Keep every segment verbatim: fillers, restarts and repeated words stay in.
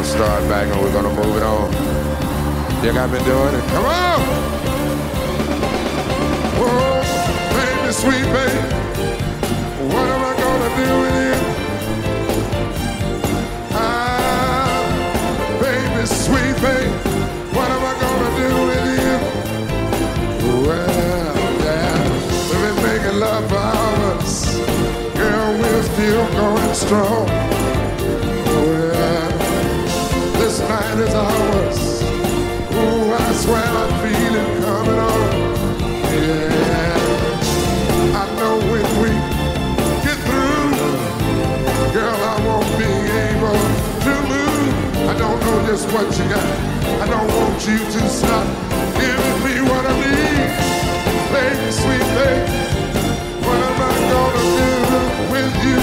gonna start back and we're gonna move it on. You got me doing it. Come on! Whoa, baby, sweet baby, what am I gonna do with you? Ah, baby, sweet baby, what am I gonna do with you? Well, yeah, we've been making love for hours. Girl, we're still going strong. Well, this night is ours. Ooh, I swear I feel it coming on. Yeah, I know when we get through, girl, I won't be able to move. I don't know just what you got. I don't want you to stop giving me what I need. Baby, sweet baby, what am I gonna do with you?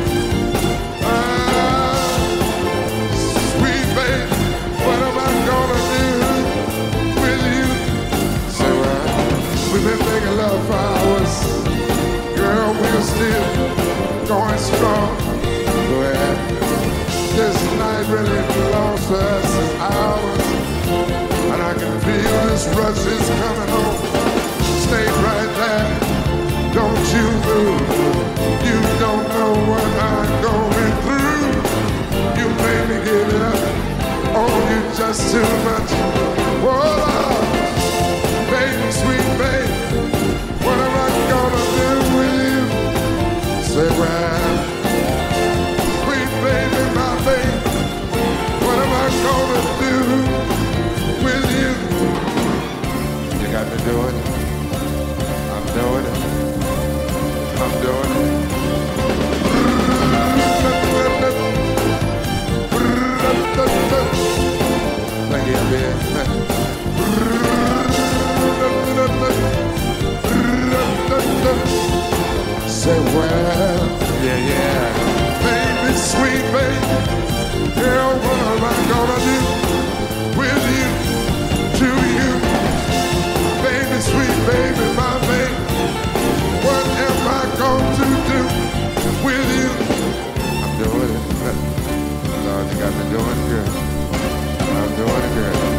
Ah, sweet baby, what am I gonna do with you? Say what? We've been making love for hours. Girl, we're still going strong. Go ahead. This night really belongs to us, it's ours. And I can feel this rush is coming home. Stay right there, don't you move. You don't know what I'm going through. You made me give it up. Oh, you just too much. Whoa, baby, sweet baby, what am I gonna do with you? Say, well, sweet baby, my baby, what am I gonna do with you? You got me doing it. I'm doing it. I'm doing it. Thank you, man. Say, well, yeah, yeah. Baby, sweet baby, girl, what am I gonna do with you, to you? Baby, sweet baby, my baby, what am I going to do with you? I'm doing it. Lord, you got me doing good. I'm doing it good.